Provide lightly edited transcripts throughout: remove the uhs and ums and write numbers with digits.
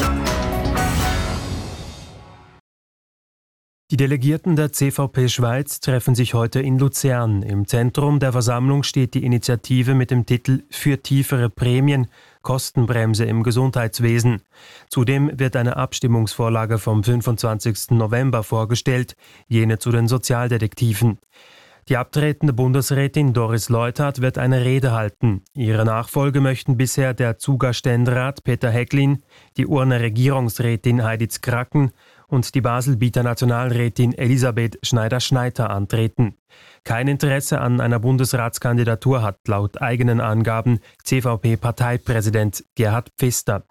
Die Delegierten der CVP Schweiz treffen sich heute in Luzern. Im Zentrum der Versammlung steht die Initiative mit dem Titel »Für tiefere Prämien – Kostenbremse im Gesundheitswesen«. Zudem wird eine Abstimmungsvorlage vom 25. November vorgestellt, jene zu den Sozialdetektiven. Die abtretende Bundesrätin Doris Leuthard wird eine Rede halten. Ihre Nachfolge möchten bisher der Zuger Ständerat Peter Häcklin, die Urner Regierungsrätin Heidi Zkracken und die Baselbieter Nationalrätin Elisabeth Schneider-Schneiter antreten. Kein Interesse an einer Bundesratskandidatur hat laut eigenen Angaben CVP-Parteipräsident Gerhard Pfister.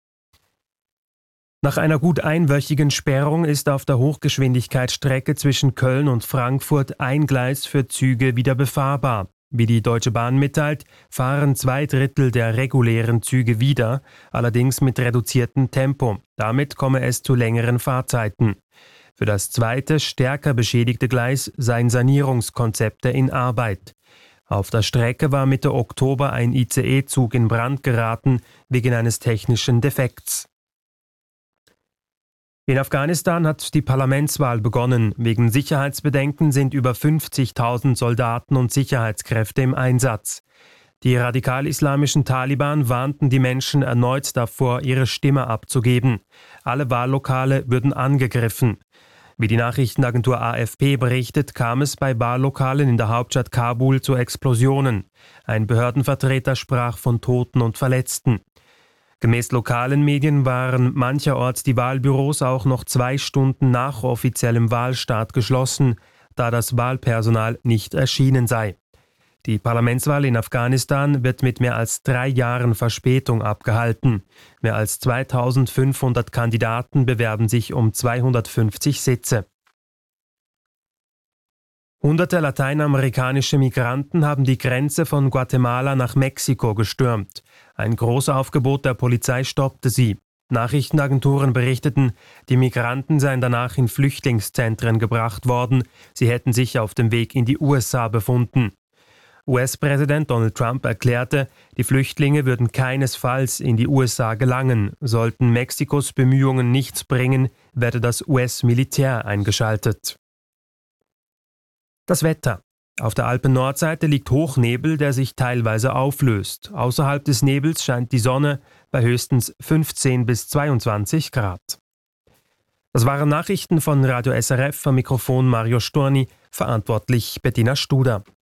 Nach einer gut einwöchigen Sperrung ist auf der Hochgeschwindigkeitsstrecke zwischen Köln und Frankfurt ein Gleis für Züge wieder befahrbar. Wie die Deutsche Bahn mitteilt, fahren 2/3 der regulären Züge wieder, allerdings mit reduziertem Tempo. Damit komme es zu längeren Fahrzeiten. Für das zweite, stärker beschädigte Gleis seien Sanierungskonzepte in Arbeit. Auf der Strecke war Mitte Oktober ein ICE-Zug in Brand geraten wegen eines technischen Defekts. In Afghanistan hat die Parlamentswahl begonnen. Wegen Sicherheitsbedenken sind über 50.000 Soldaten und Sicherheitskräfte im Einsatz. Die radikal-islamischen Taliban warnten die Menschen erneut davor, ihre Stimme abzugeben. Alle Wahllokale würden angegriffen. Wie die Nachrichtenagentur AFP berichtet, kam es bei Wahllokalen in der Hauptstadt Kabul zu Explosionen. Ein Behördenvertreter sprach von Toten und Verletzten. Gemäß lokalen Medien waren mancherorts die Wahlbüros auch noch 2 Stunden nach offiziellem Wahlstart geschlossen, da das Wahlpersonal nicht erschienen sei. Die Parlamentswahl in Afghanistan wird mit mehr als 3 Jahren Verspätung abgehalten. Mehr als 2500 Kandidaten bewerben sich um 250 Sitze. Hunderte lateinamerikanische Migranten haben die Grenze von Guatemala nach Mexiko gestürmt. Ein Großaufgebot der Polizei stoppte sie. Nachrichtenagenturen berichteten, die Migranten seien danach in Flüchtlingszentren gebracht worden. Sie hätten sich auf dem Weg in die USA befunden. US-Präsident Donald Trump erklärte, die Flüchtlinge würden keinesfalls in die USA gelangen. Sollten Mexikos Bemühungen nichts bringen, werde das US-Militär eingeschaltet. Das Wetter. Auf der Alpen-Nordseite liegt Hochnebel, der sich teilweise auflöst. Außerhalb des Nebels scheint die Sonne bei höchstens 15 bis 22 Grad. Das waren Nachrichten von Radio SRF, am Mikrofon Mario Storni, verantwortlich Bettina Studer.